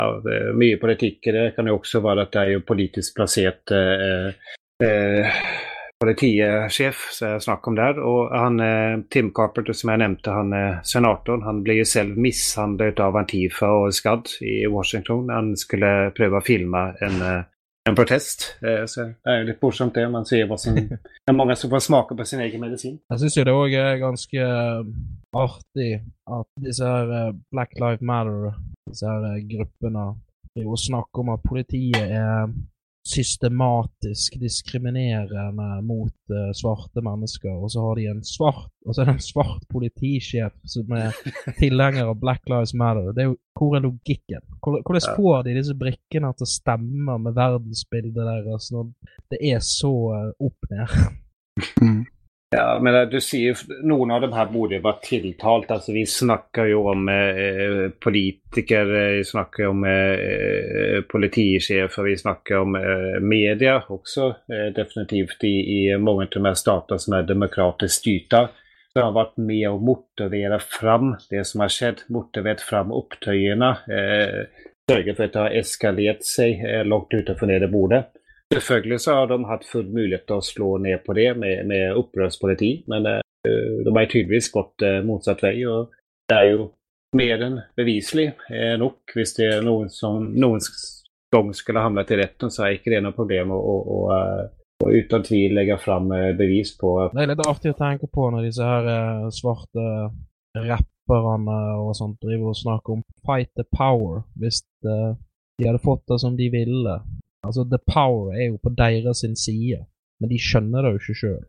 mye politikk i det. Kan jo også være at det er jo politisk plassert politisjef som jeg snakker om der, og han, Tim Carpenter som jeg nevnte, han senatoren, han ble jo selv mishandlet av Antifa og skadd i Washington. Han skulle prøve å filme en protest, så det er jo litt morsomt det, man ser hva som det er mange som får smake på sin egen medisin. Jeg synes jo det også er ganske artig at disse her Black Lives Matter, disse her gruppene, det er jo å snakke om at politiet er systematisk diskriminerende mot svarte mennesker, og så har de en svart politisjef som er tilhenger av Black Lives Matter. Det er jo, hvor er logikken? Hvordan får de disse brikkene til å stemme med verdensbildet deres når det er så opp ned? Ja, men du sier noen av dem her borde vært tiltalt. Altså, vi snakker jo om politikere, vi snakker om politisjefer, vi snakker om media også, definitivt i mange av de her stater som er demokratisk styrta. Så har vært med å motivere fram det som har skjedd, motivert fram opptøyene, sørge for at det har eskalert seg langt utenfor nede bordet. Selvfølgelig så har de hatt full mulighet til å slå ned på det med opprørspoliti, men de har tydeligvis gått motsatt vei, og det er jo mer enn beviselig nok. Hvis det er noen som noen gang skulle hamle til retten, så er ikke det noe problem å uten tvil legge fram bevis på. Det er litt artig å tenke på når disse her svarte rapperne og sånt driver og snakker om fight the power, hvis de hadde fått det som de ville. Altså, the power er jo på deres sin side, men de skjønner det jo ikke selv.